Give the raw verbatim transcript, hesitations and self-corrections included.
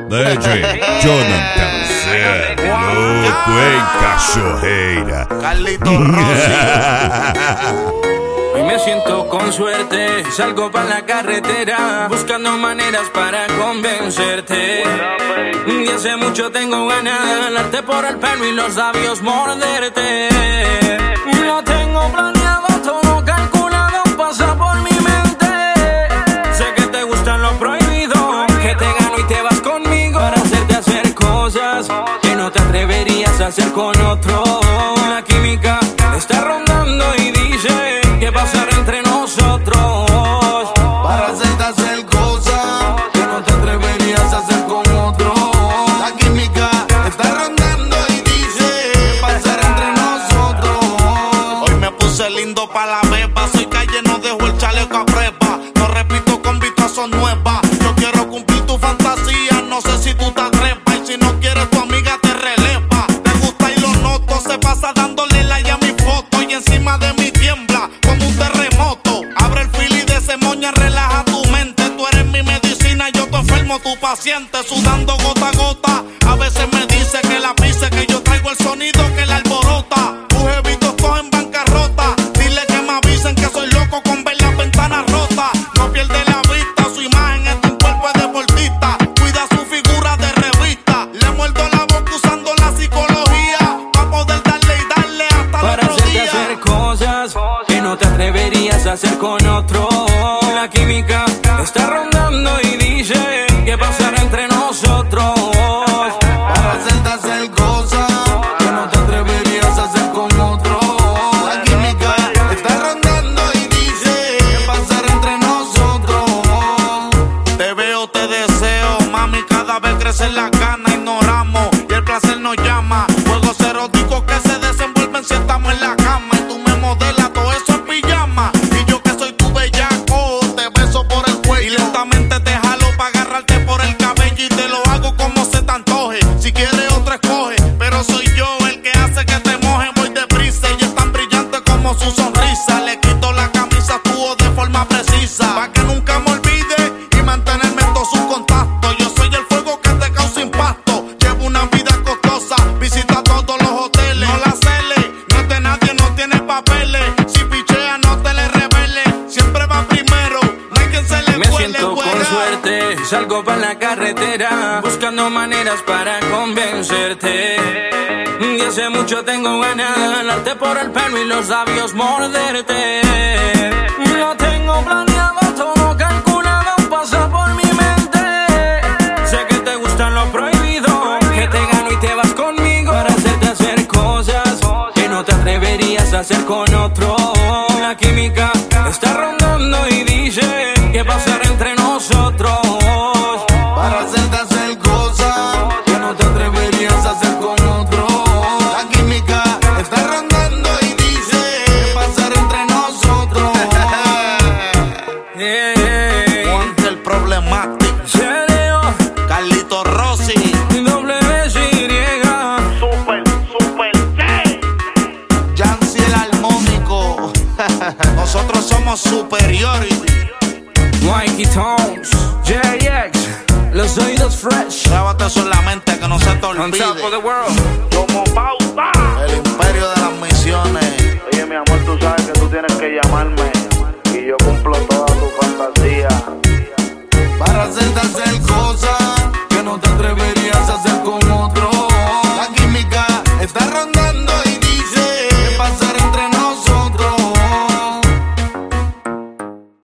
D J Jonathan Zé, louco, hein, cachorreira. Carlito Rossi. Hoy me siento con suerte, salgo para la carretera, buscando maneras para convencerte. Y hace mucho tengo ganas de jalarte por el pelo y los labios morderte. Lo tengo planeado, todo calculado, pasa por mi mente. Sé que te gusta lo prohibido, que te gano y te vas conmigo para hacerte hacer cosas que no te atreverías a hacer con otro. La química está rondando y dice que pasará entre nosotros Para hacerte hacer cosas que no te atreverías a hacer con otro. La química está rondando y dice que pasará entre nosotros. Hoy me puse lindo pa' la beba, soy calle, no dejo el chaleco a prueba. No repito con son nuevas. Yo quiero cumplir tu fantasía, no sé si tú te atrevas. Y si no quieres, tu amiga te releva. Te gusta y lo noto, se pasa dándole like a mi foto. Y encima de mí tiembla como un terremoto. Abre el fili de ese moña, relaja tu mente. Tú eres mi medicina, yo te enfermo, tu paciente. Sudando gota a gota, a veces me dice que la pise, que yo traigo el sonido que la alborota. Tus jevitos cogen bancarrota, dile que me avisen que soy loco con ver las ventanas rotas. No pierde la vista, su imagen es un cuerpo de deportista. Cuida su figura de revista. Le muerdo la boca usando la psicología para poder darle y darle hasta para el otro hacerte día. hacer cosas que no te atreverías a hacer con otro. La química está rondando y dice que pasará entre nosotros. Para hacerte hacer cosas que no te atreverías a hacer con otro. La química está rondando y dice que pasará entre nosotros. Te veo, te deseo, mami, cada vez crecen las ganas. Ignoramos y el placer nos llama. Juegos eróticos que se desenvuelven si estamos en la cama. Y tú me modelas, todo eso es pijama. Y yo que soy tu bellaco, te beso por el cuello y lentamente te jalo para agarrarte por el cabello. Y te lo hago como se te antoje. Si quieres otro escoge, pero soy yo el que hace que te moje. Voy deprisa y es tan brillante como su sonrisa. Le quito la camisa, actúo de forma precisa pa' que nunca me olvide y mantenerme en todos sus contactos. Yo soy el fuego que te causa impacto. Llevo una vida costosa, visita todos los hoteles. No la cele, no es de nadie, no tiene papeles. Si pichea, no te le reveles. Siempre va primero, no hay quien se le Me cuele, siento con güera. suerte, salgo para la carretera, buscando maneras para convencerte. Y hace mucho tengo ganas de jalarte por el pelo y los labios morderte. Lo tengo planeado, todo calculado, pasa por mi mente. Sé que te gusta lo prohibido, que te gano y te vas conmigo para hacerte hacer cosas que no te atreverías a hacer con otro. La química está rondando y dice que pasará entre nosotros. Para hacerte hacer cosas que no te atreverías a hacer con otro. La química está rondando y dice que pasará entre nosotros. Yeah, yeah. Juan el problemático, Sereo, Carlito Rossi, W S Y. super, super gay, Jancy el armónico. Nosotros somos superiority. Mikey Tones, J X, los oídos fresh. Grábate solamente que no se te On top of olvide. the world. Como pauta, el imperio de las misiones. Oye, mi amor, tú sabes que tú tienes que llamarme y yo cumplo toda tu fantasía. Para hacerte hacer cosas que no te atreverías a hacer con otro. La química está rondando